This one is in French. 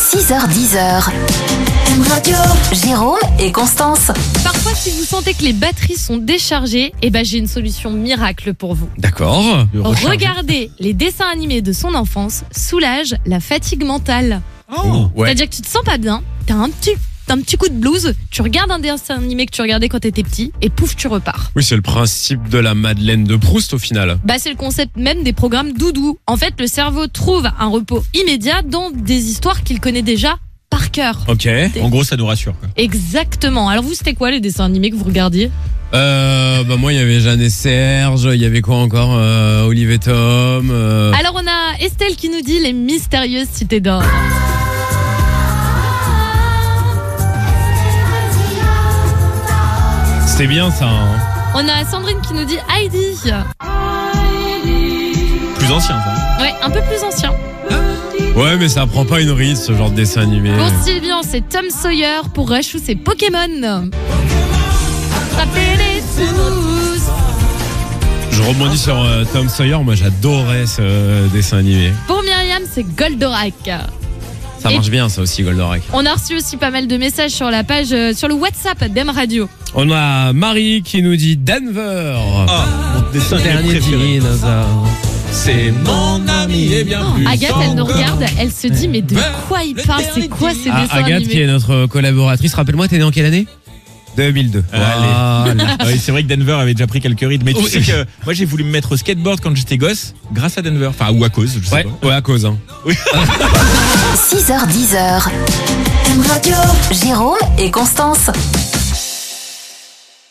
6h10. Radio. Jérôme et Constance. Parfois, si vous sentez que les batteries sont déchargées, j'ai une solution miracle pour vous. D'accord. Regarder les dessins animés de son enfance soulage la fatigue mentale. Ouais. C'est-à-dire que tu te sens pas bien, t'as un petit coup de blues, tu regardes un dessin animé que tu regardais quand t'étais petit et pouf, tu repars. Oui, c'est le principe de la Madeleine de Proust au final. C'est le concept même des programmes doudou. En fait, le cerveau trouve un repos immédiat dans des histoires qu'il connaît déjà par cœur. Ok. En gros, ça nous rassure, quoi. Exactement. Alors vous, c'était quoi les dessins animés que vous regardiez ? Moi, il y avait Jeanne et Serge, il y avait quoi encore Olive et Tom. Alors on a Estelle qui nous dit les mystérieuses cités d'or. C'était bien ça. Hein. On a Sandrine qui nous dit Heidi. Plus ancien, ça. Ouais, un peu plus ancien. Ouais, mais ça prend pas une ride ce genre de dessin animé. Pour Sylvian, c'est Tom Sawyer. Pour Rachou, c'est Pokémon. Rappelez-les-tous. Je rebondis sur Tom Sawyer, moi j'adorais ce dessin animé. Pour Myriam, c'est Goldorak. Ça marche bien ça aussi, Goldorak. On a reçu aussi pas mal de messages sur la page, sur le WhatsApp d'M Radio. On a Marie qui nous dit Denver. Mon dessin animé préféré. C'est mon ami et bien plus. Agathe, elle nous regarde, elle se dit mais de quoi il parle ? C'est quoi ces dessins Agathe animés ? qui est notre collaboratrice, rappelle-moi, t'es née en quelle année ? 2002. Allez. Oui, c'est vrai que Denver avait déjà pris quelques rides. Mais tu sais que moi j'ai voulu me mettre au skateboard quand j'étais gosse grâce à Denver. Enfin, ou à cause, je sais pas. Ouais, à cause. Hein. Oui. 6h10. Radio. Jérôme et Constance.